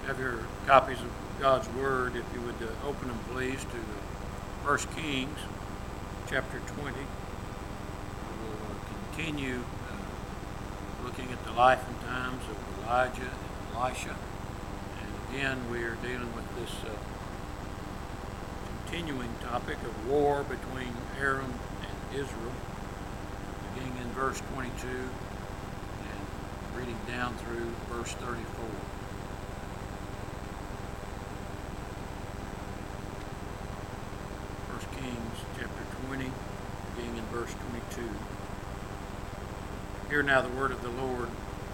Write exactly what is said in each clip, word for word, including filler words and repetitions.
Have your copies of God's Word, if you would uh, open them, please, to uh, First Kings, chapter twenty. We'll uh, continue uh, looking at the life and times of Elijah and Elisha. And again, we are dealing with this uh, continuing topic of war between Aram and Israel, beginning in verse twenty-two and reading down through verse thirty-four. First Kings chapter twenty, beginning in verse twenty-two. Hear now the word of the Lord.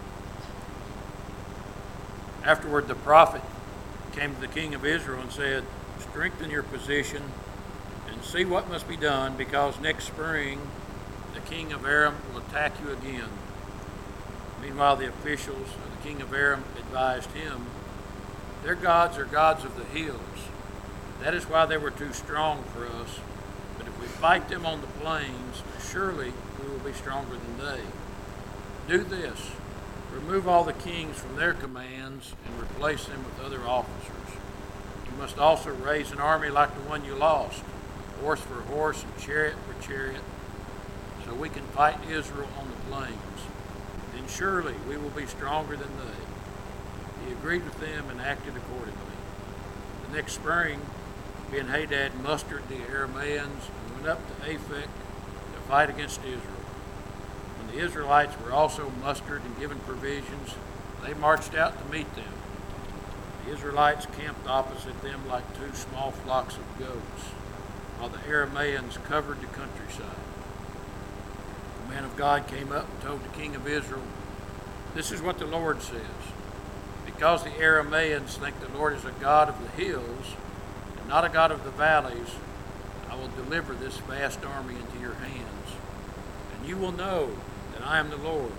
Afterward the prophet came to the king of Israel and said, "Strengthen your position and see what must be done, because next spring the king of Aram will attack you again." Meanwhile the officials of the king of Aram advised him, "Their gods are gods of the hills. That is why they were too strong for us. But if we fight them on the plains, surely we will be stronger than they. Do this: remove all the kings from their commands and replace them with other officers. You must also raise an army like the one you lost, horse for horse and chariot for chariot, so we can fight Israel on the plains. Then surely we will be stronger than they." He agreed with them and acted accordingly. The next spring, Ben-Hadad mustered the Arameans and went up to Aphek to fight against Israel. When the Israelites were also mustered and given provisions, they marched out to meet them. The Israelites camped opposite them like two small flocks of goats, while the Arameans covered the countryside. The man of God came up and told the king of Israel, "This is what the Lord says. Because the Arameans think the Lord is a God of the hills and not a God of the valleys, I will deliver this vast army into your hands, and you will know that I am the Lord."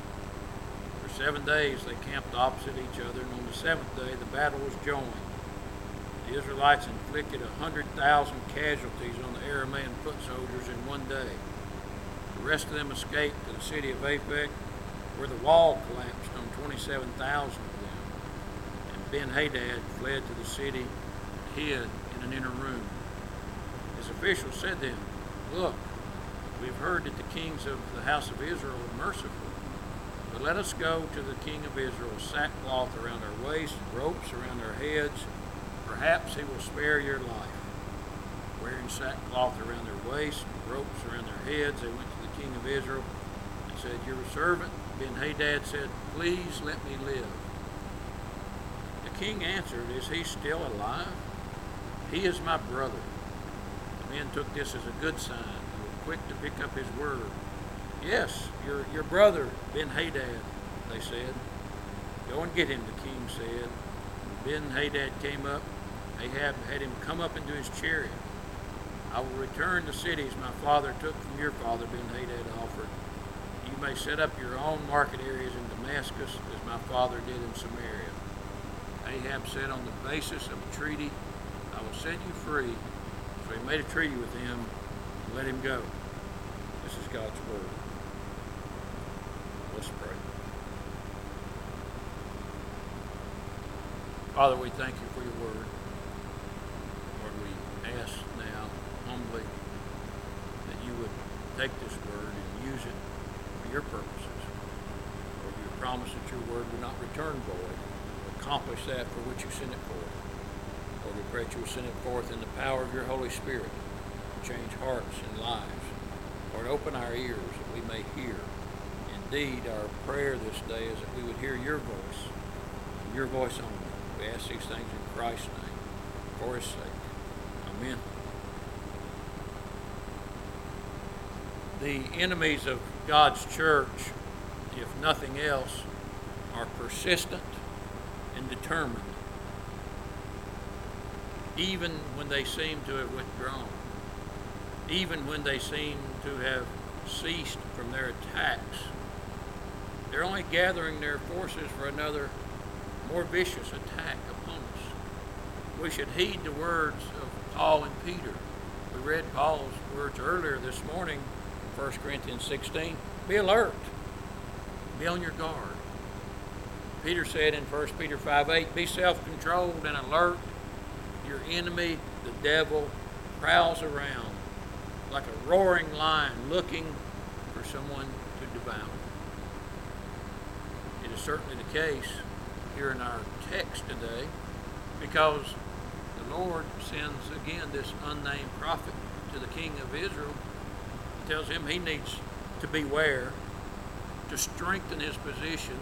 For seven days they camped opposite each other, and on the seventh day the battle was joined. The Israelites inflicted a hundred thousand casualties on the Aramean foot soldiers in one day. The rest of them escaped to the city of Aphek, where the wall collapsed on twenty-seven thousand of them. And Ben-Hadad fled to the city and hid in an inner room. His officials said to him, "Look, we have heard that the kings of the house of Israel are merciful. But let us go to the king of Israel with sackcloth around our waists, ropes around our heads. Perhaps he will spare your life." Wearing sackcloth around their waists and ropes around their heads, they went to the king of Israel and said, "Your servant Ben-Hadad said, 'Please let me live.'" The king answered, "Is he still alive? He is my brother." The men took this as a good sign and were quick to pick up his word. "Yes, your your brother Ben-Hadad," they said. "Go and get him," the king said. When Ben-Hadad came up, Ahab had him come up into his chariot. "I will return the cities my father took from your father," Ben-Hadad offered. "You may set up your own market areas in Damascus, as my father did in Samaria." Ahab said, "On the basis of a treaty, I will set you free." So he made a treaty with him and let him go. This is God's word. Let's pray. Father, we thank you for your word. Lord, we ask now humbly that you would take this word and use it for your purposes. Lord, you promise that your word would not return void, but accomplish that for which you sent it forth. Lord, we pray that you will send it forth in the power of your Holy Spirit to change hearts and lives. Lord, open our ears that we may hear. Indeed, our prayer this day is that we would hear your voice, and your voice only. We ask these things in Christ's name, for his sake. Amen. The enemies of God's church, if nothing else, are persistent and determined, even when they seem to have withdrawn, even when they seem to have ceased from their attacks. They're only gathering their forces for another, more vicious attack upon us. We should heed the words of Paul and Peter. We read Paul's words earlier this morning in First Corinthians sixteen. Be alert. Be on your guard. Peter said in First Peter five eight, be self-controlled and alert. Your enemy, the devil, prowls around like a roaring lion looking for someone to devour. It is certainly the case here in our text today, because the Lord sends again this unnamed prophet to the king of Israel and tells him he needs to beware, to strengthen his position,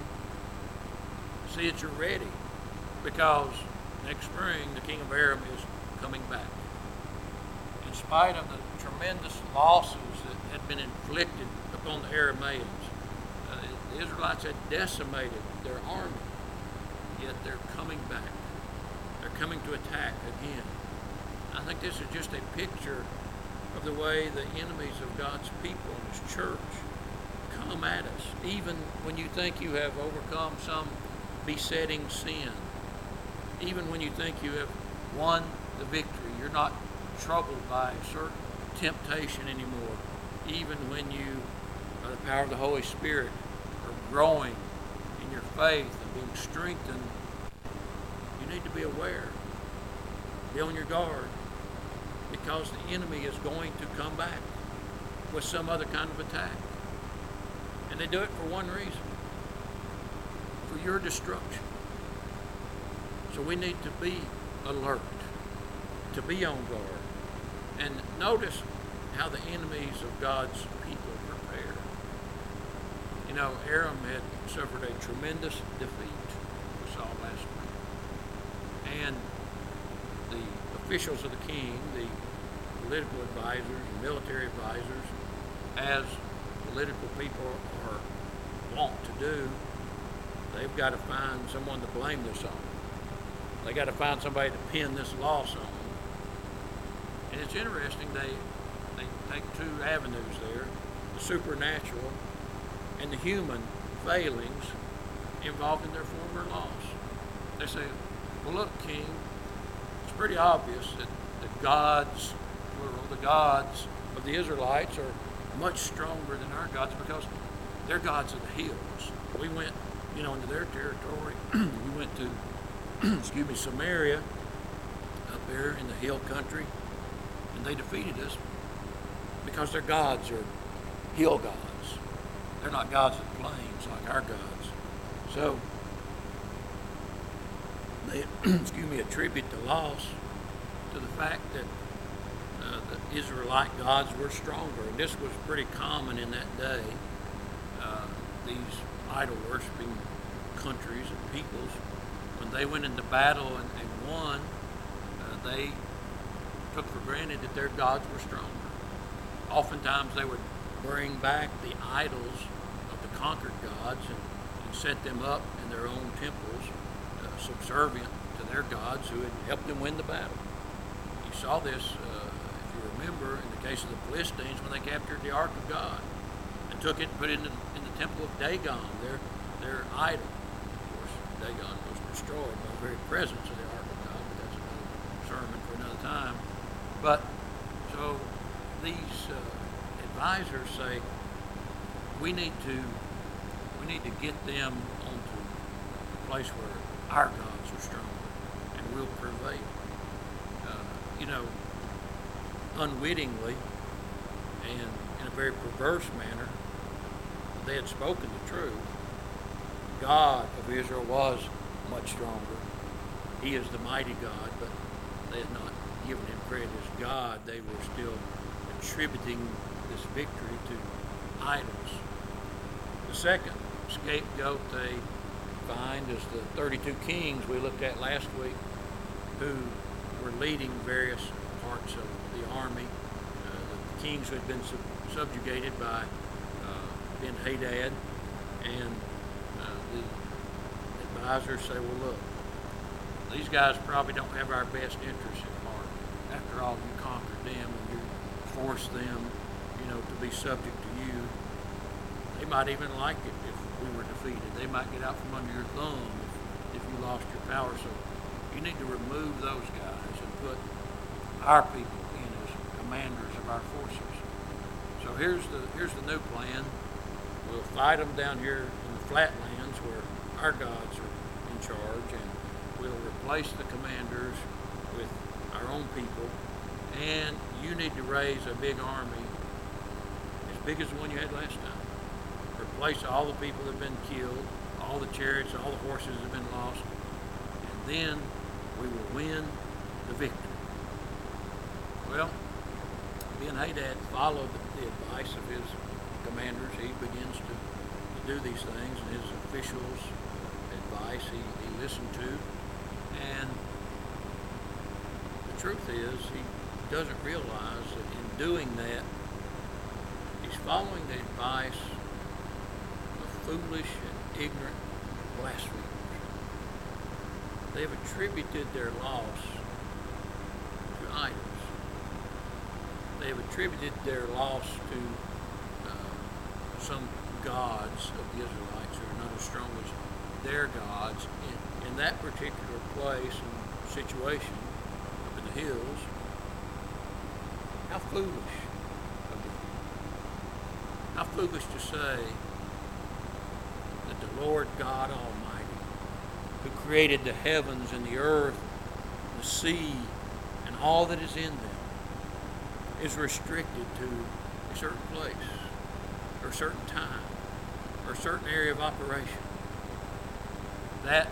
see that you're ready, because next spring the king of Aram is coming back. In spite of the tremendous losses that had been inflicted upon the Arameans, uh, the Israelites had decimated their army, yet they're coming back. They're coming to attack again. I think this is just a picture of the way the enemies of God's people and His church come at us, even when you think you have overcome some besetting sin, even when you think you have won the victory, you're not troubled by a certain temptation anymore, even when you, by the power of the Holy Spirit, are growing in your faith and being strengthened. You need to be aware, be on your guard, because the enemy is going to come back with some other kind of attack. And they do it for one reason, for your destruction. So we need to be alert, to be on guard. And notice how the enemies of God's people prepare. You know, Aram had suffered a tremendous defeat, we saw last week. And the officials of the king, the political advisors, military advisors, as political people are wont to do, they've got to find someone to blame this on. They got to find somebody to pin this loss on. And it's interesting, they they take two avenues there, the supernatural and the human failings involved in their former loss. They say, well, look, king, it's pretty obvious that the gods, plural, the gods of the Israelites are much stronger than our gods, because they're gods of the hills. We went, you know, into their territory. We went to, excuse me, Samaria, up there in the hill country, and they defeated us because their gods are hill gods. They're not gods of the plains like our gods. So they, excuse me, attribute the loss to the fact that uh, the Israelite gods were stronger. And this was pretty common in that day. Uh, these idol-worshiping countries and peoples, when they went into battle and, and won, uh, they took for granted that their gods were stronger. Oftentimes they would bring back the idols of the conquered gods and, and set them up in their own temples, uh, subservient to their gods who had helped them win the battle. You saw this, uh, if you remember, in the case of the Philistines when they captured the Ark of God and took it and put it in the, in the temple of Dagon, their, their idol. Of course, Dagon was destroyed by the very presence of the Ark of God, but that's another sermon for another time. But, so these uh, advisors say, we need to we need to get them onto a place where our gods are stronger and will prevail. Uh, you know, unwittingly and in a very perverse manner, they had spoken the truth. God of Israel was much stronger. He is the mighty God, but they had not given him credit as God. They were still attributing this victory to idols. The second scapegoat they find is the thirty-two kings we looked at last week, who were leading various parts of the army. Uh, the kings who had been sub- subjugated by uh, Ben-Hadad, and uh, the advisors say, well, look, these guys probably don't have our best interests at heart. After all, you conquered them and you forced them, you know, to be subject to you. They might even like it if we were defeated. They might get out from under your thumb if, if you lost your power. So you need to remove those guys and put our people in as commanders of our forces. So here's the here's the new plan. We'll fight them down here in the flatlands where our gods are in charge, and we'll replace the commanders with our own people, and you need to raise a big army, as big as the one you had last time. Replace all the people that have been killed, all the chariots, all the horses that have been lost, and then we will win the victory. Well, Ben-Hadad followed the advice of his commanders. He begins to, to do these things, and his officials' advice he, he listened to. And the truth is, he doesn't realize that in doing that, he's following the advice of foolish and ignorant blasphemers. They've attributed their loss to idols. They've attributed their loss to uh, some gods of the Israelites who are not as strong as their gods in, in that particular place and situation up in the hills. How foolish of them. How foolish to say that the Lord God Almighty, who created the heavens and the earth, the sea, and all that is in them, is restricted to a certain place, or a certain time, or a certain area of operation. That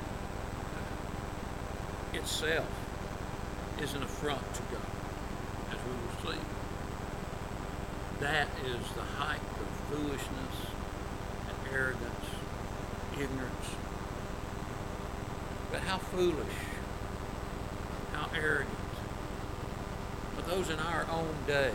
itself is an affront to God, as we will see. That is the height of foolishness and arrogance, ignorance. But how foolish, how arrogant are those in our own day,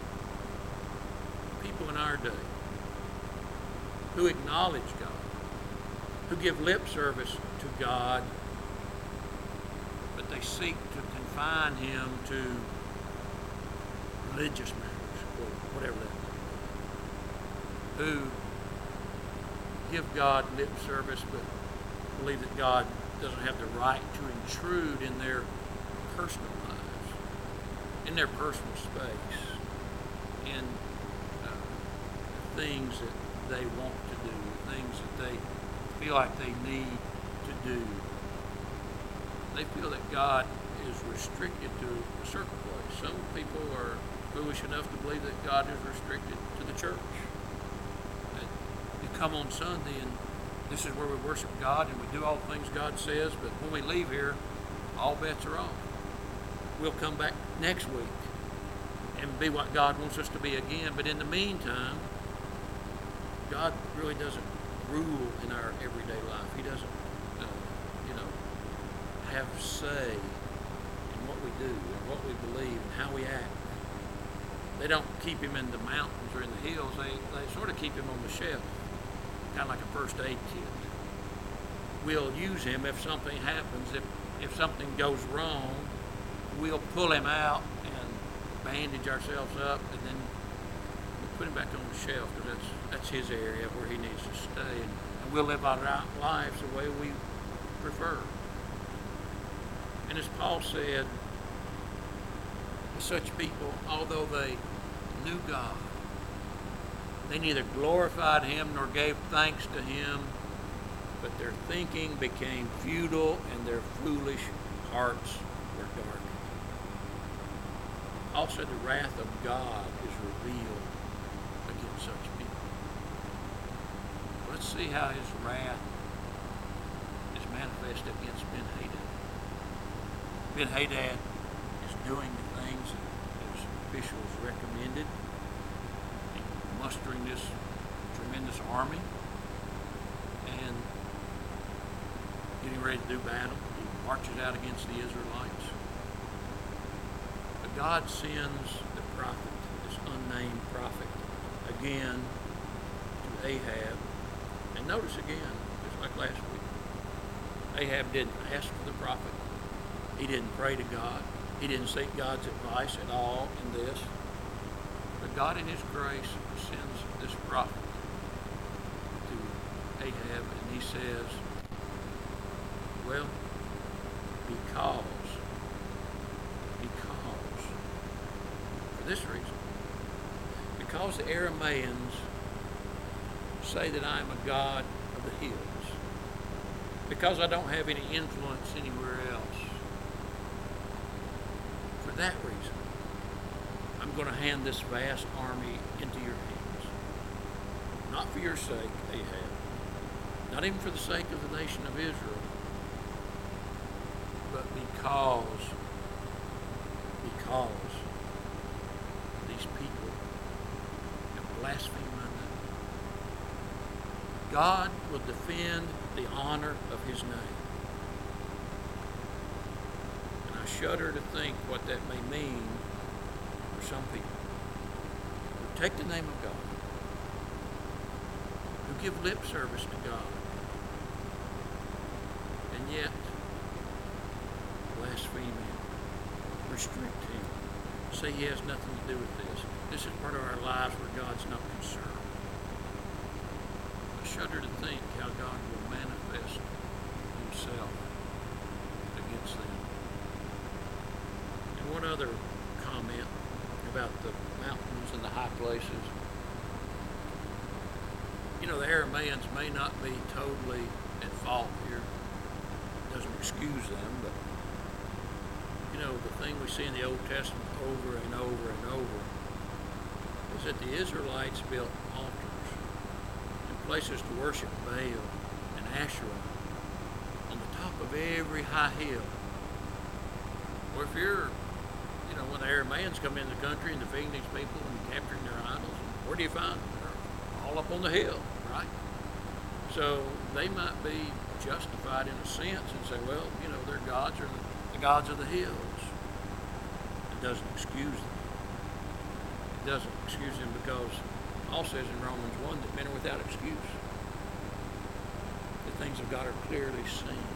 people in our day, who acknowledge God, who give lip service to God, but they seek to confine Him to religious matters, or whatever that is, who give God lip service, but believe that God doesn't have the right to intrude in their personal lives, in their personal space, in uh, things that they want to do, things that they feel like they need to do. They feel that God is restricted to a certain place. Some people are foolish enough to believe that God is restricted to the church. That you come on Sunday and this is where we worship God and we do all the things God says, but when we leave here, all bets are off. We'll come back next week and be what God wants us to be again. But in the meantime, God really doesn't rule in our everyday life. He doesn't, uh, you know, have say in what we do and what we believe and how we act. They don't keep Him in the mountains or in the hills. They, they sort of keep Him on the shelf, kind of like a first aid kit. We'll use Him if something happens. If, if something goes wrong, we'll pull Him out and bandage ourselves up, and then we'll put Him back on the shelf, because that's, that's His area where He needs to stay. And, and we'll live our lives the way we prefer. And as Paul said, such people, although they knew God, they neither glorified Him nor gave thanks to Him, but their thinking became futile and their foolish hearts were darkened. Also, the wrath of God is revealed against such people. Let's see how His wrath is manifested against Ben-Hadad. Ben-Hadad is doing the things that his officials recommended, mustering this tremendous army and getting ready to do battle. He marches out against the Israelites. But God sends the prophet, this unnamed prophet, again to Ahab. And notice again, just like last week, Ahab didn't ask for the prophet. He didn't pray to God. He didn't seek God's advice at all in this. But God in His grace sends this prophet to Ahab, and he says, well, because, because, for this reason, because the Arameans say that I am a God of the hills, because I don't have any influence anywhere else. For that reason, I'm going to hand this vast army into your hands. Not for your sake, Ahab. Not even for the sake of the nation of Israel. But because, because these people have blasphemed my name. God will defend the honor of his name. And I shudder to think what that may mean for some people who take the name of God, who give lip service to God, and yet blaspheme him, restrict him, say he has nothing to do with this. This is part of our lives where God's not concerned. I shudder to think how God will manifest himself against them. And one other comment about the mountains and the high places. You know, the Arameans may not be totally at fault here. It doesn't excuse them, but you know, the thing we see in the Old Testament over and over and over is that the Israelites built altars and places to worship Baal and Asherah on the top of every high hill. Or if you're, you know, when the Arameans come in the country and defeating these people and capturing their idols, where do you find them? They're all up on the hill, right? So they might be justified in a sense and say, well, you know, their gods are the gods of the hills. It doesn't excuse them. It doesn't excuse them because Paul says in Romans one that men are without excuse. The things of God are clearly seen.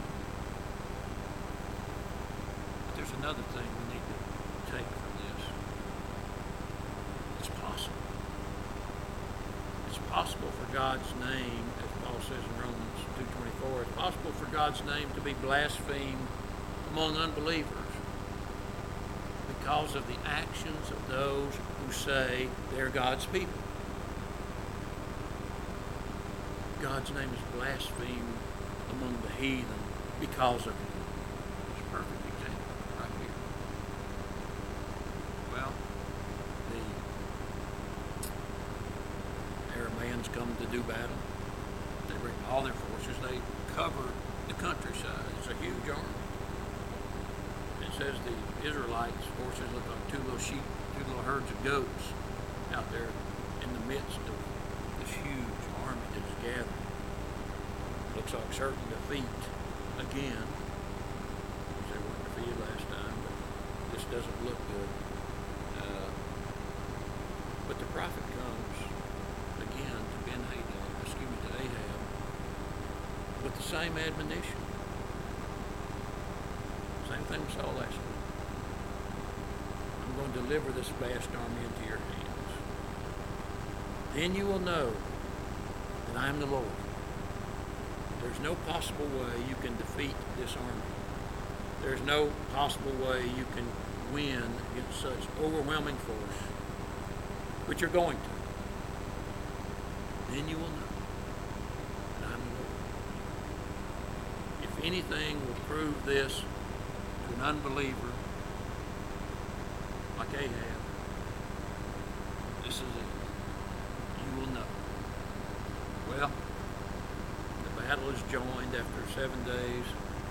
But there's another thing we need to take from this. It's possible. It's possible for God's name, as Paul says in Romans two twenty-four, it's possible for God's name to be blasphemed among unbelievers because of the actions of those who say they're God's people. God's name is blasphemed among the heathen because of it. It's a perfect example right here. Well, the Arameans come to do battle. They bring all their forces. They cover the countryside. It's a huge army. It says the Israelites' forces look like two little sheep, two little herds of goats out there in the midst of this huge army that is gathered. Looks like certain defeat again. They weren't defeated last time, but this doesn't look good. Uh, but the prophet comes again to Ben-Hadad, excuse me, to Ahab, with the same admonition. Same thing we saw last week. I'm going to deliver this vast army into your hands. Then you will know that I am the Lord. There's no possible way you can defeat this army. There's no possible way you can win against such overwhelming force, but you're going to. Then you will know that I'm the Lord. If anything will prove this to an unbeliever like Ahab, this is it. You will know. Well, the battle is joined after seven days.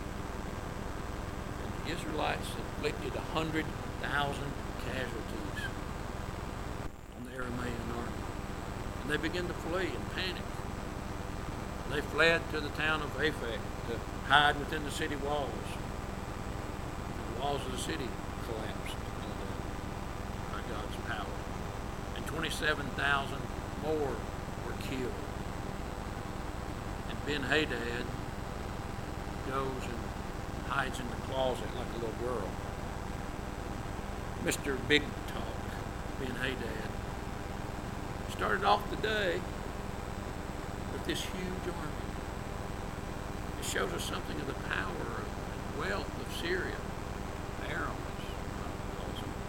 And the Israelites inflicted a hundred thousand casualties on the Aramean army. And they began to flee in panic. They fled to the town of Aphek to hide within the city walls. The walls of the city collapsed by God's power. And twenty-seven thousand more were killed. And Ben-Hadad goes and hides in the closet like a little girl. Mister Big Talk, Ben-Hadad, started off the day with this huge army. It shows us something of the power and wealth of Syria. Aram, as calls them.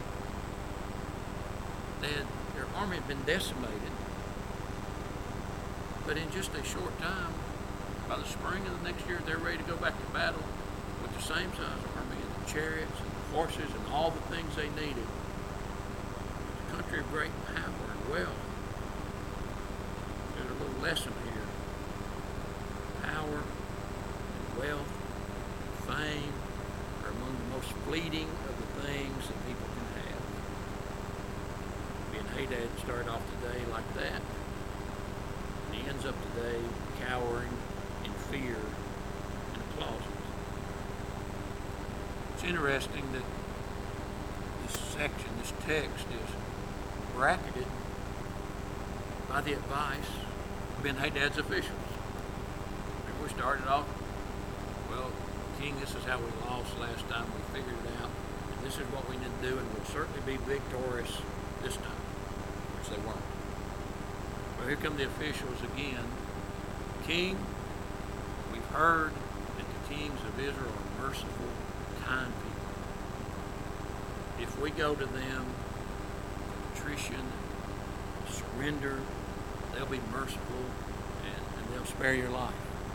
They had, their army had been decimated, but in just a short time, by the spring of the next year, they're ready to go back to battle with the same size army and the chariots and the horses and all the things they needed. It's a country of great power and wealth. There's a little lesson here. Power and wealth, fame are among the most fleeting of the things that people can have. Ben-Hadad started off the day like that, and he ends up today cowering in fear in a closet. It's interesting that this section, this text, is bracketed by the advice of Ben-Hadad's officials. Remember, we started off, well, King, this is how we lost last time. We figured it out, and this is what we need to do, and we'll certainly be victorious this time, which they weren't. Well, here come the officials again. King, we've heard that the kings of Israel are merciful, kind people. If we go to them, contrition, surrender, they'll be merciful and, and they'll spare your life.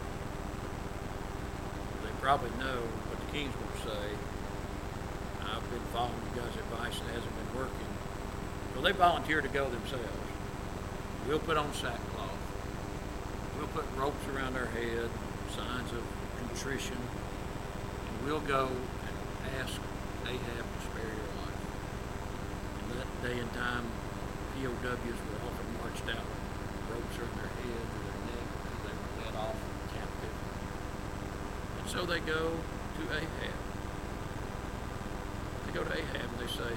They probably know what the king's going to say. I've been following you guys' advice and it hasn't been working. So they volunteer to go themselves. We'll put on sackcloth. We'll put ropes around our head, signs of contrition, and we'll go and ask Ahab to spare your life. In that day and time, P O Ws were often marched out with ropes around their head or their neck because they were led off captive. And so they go to Ahab. They go to Ahab and they say,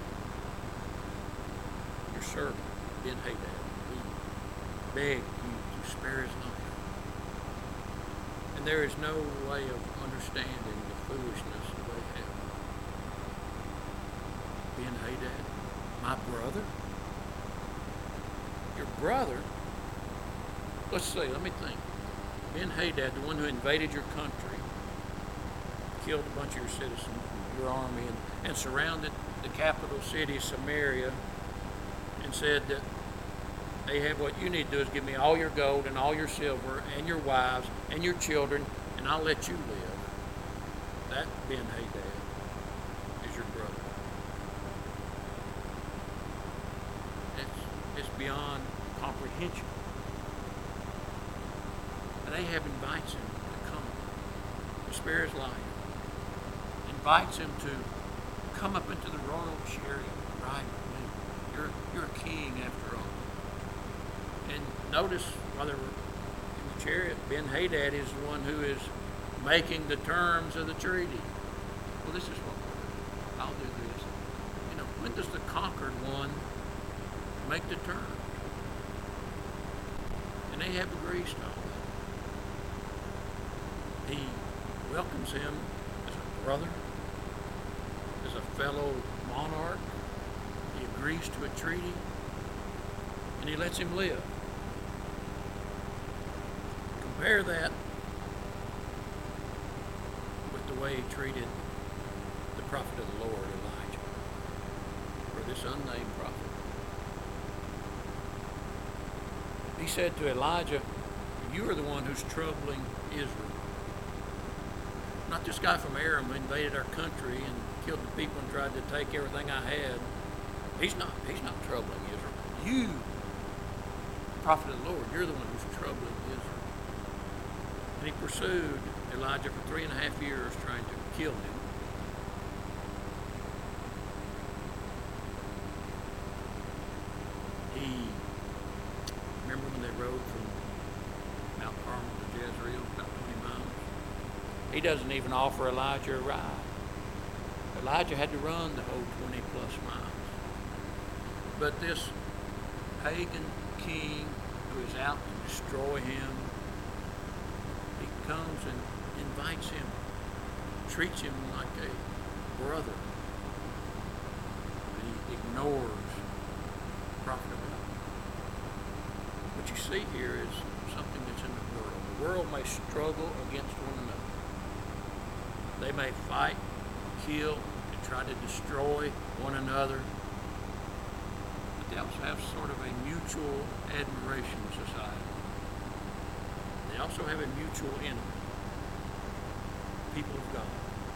your servant, Ben-Hadad, we beg you to spare his life. And there is no way of understanding the foolishness of Ahab. Ben-Hadad, my brother? Your brother? Let's see, let me think. Ben-Hadad, the one who invaded your country, killed a bunch of your citizens, your army, and, and surrounded the capital city, Samaria, and said that, Ahab, what you need to do is give me all your gold and all your silver and your wives and your children, and I'll let you live. That Ben-Hadad is your brother. It's, it's beyond comprehension. And Ahab invites him to come, to spare his life. Invites him to come up into the royal chariot, ride with me. You're, you're a king after all. And notice while they were in the chariot, Ben-Hadad is the one who is making the terms of the treaty. Well, this is what we'll do. I'll do this. You know, when does the conquered one make the terms? And Ahab agrees to all that. He welcomes him as a brother, as a fellow monarch. He agrees to a treaty, and he lets him live. Compare that with the way he treated the prophet of the Lord, Elijah, or this unnamed prophet. He said to Elijah, you are the one who's troubling Israel. Not this guy from Aram who invaded our country and killed the people and tried to take everything I had. He's not, he's not troubling Israel. You, prophet of the Lord, you're the one who's troubling Israel. And he pursued Elijah for three and a half years trying to kill him. He, remember when they rode from Mount Carmel to Jezreel, about twenty miles? He doesn't even offer Elijah a ride. Elijah had to run the whole twenty plus miles. But this pagan king who is out to destroy him, he comes and invites him, treats him like a brother. But he ignores the prophet of God. What you see here is something that's in the world. The world may struggle against one another. They may fight, kill, and try to destroy one another. But they also have sort of a mutual admiration society. They They also have a mutual enemy, people of God.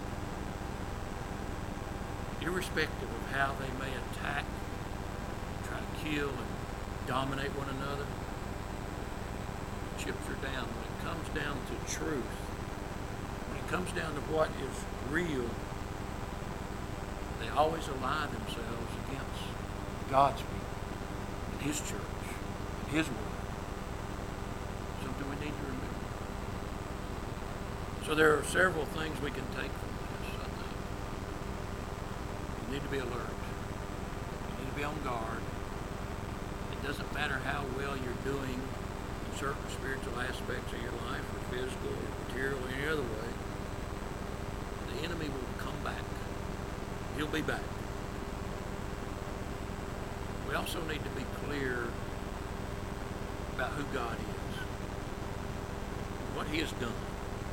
Irrespective of how they may attack, try to kill and dominate one another, chips are down. When it comes down to truth, when it comes down to what is real, they always ally themselves against God's people and His church and His word. Something we need to remember. So there are several things we can take from this, I think. You need to be alert. You need to be on guard. It doesn't matter how well you're doing in certain spiritual aspects of your life, or physical, or material, or any other way. The enemy will come back. He'll be back. We also need to be clear about who God is, what He has done.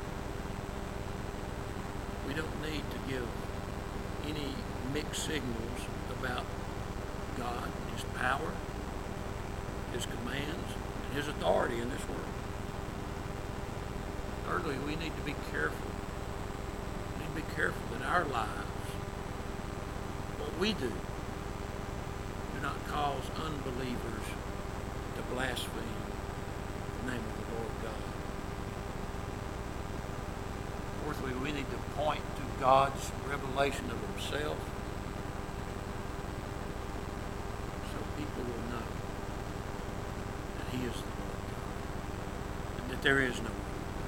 We don't need to give any mixed signals about God, His power, His commands, and His authority in this world. Thirdly, we need to be careful. We need to be careful that our lives, what we do, do not cause unbelievers to blaspheme the name of the Lord God. Fourthly, we need to point to God's revelation of Himself so people will know that He is the Lord God and that there is no other.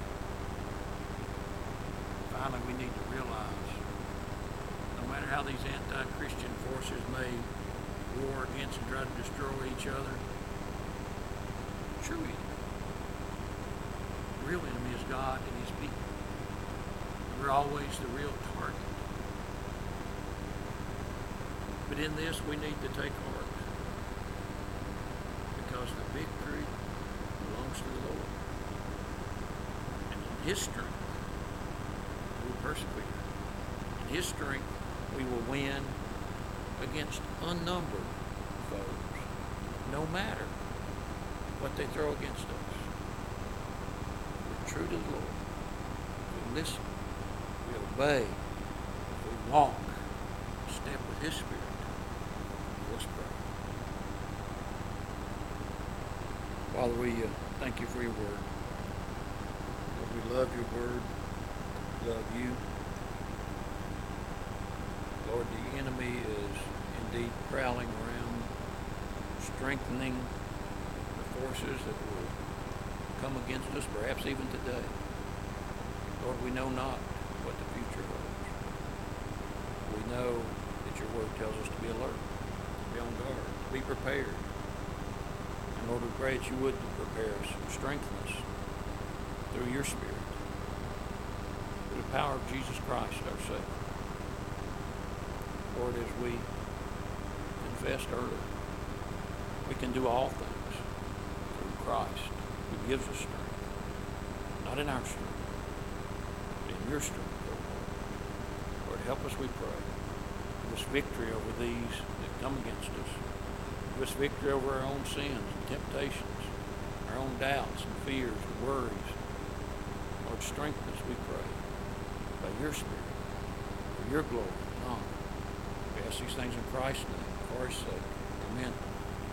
Finally, we need to realize no matter how these anti-Christian forces may war against and try to destroy each other, true enemy, the real enemy is God and His people. We're always the real target. But in this, we need to take heart, because the victory belongs to the Lord. And in His strength, we will persevere. In His strength, we will win against unnumbered foes, no matter what they throw against us. We're true to the Lord. We listen. We obey. We walk. Step with His Spirit. Let's pray. Father, we uh, thank You for Your word. Lord, we love Your word. We love You. Lord, the enemy is indeed prowling around, strengthening the forces that will come against us, perhaps even today. Lord, we know not what the future holds. We know that Your word tells us to be alert, to be on guard, to be prepared. And Lord, we pray that You would prepare us and strengthen us through Your Spirit, through the power of Jesus Christ, our Savior. Lord, as we confessed earlier, we can do all things through Christ, who gives us strength. Not in our strength, but in Your strength, O Lord. Lord, help us, we pray. Give us victory over these that come against us. Give us victory over our own sins and temptations, our own doubts and fears and worries. Lord, strengthen us, we pray, by Your Spirit, for Your glory and honor. We ask these things in Christ's name, for His sake. Amen.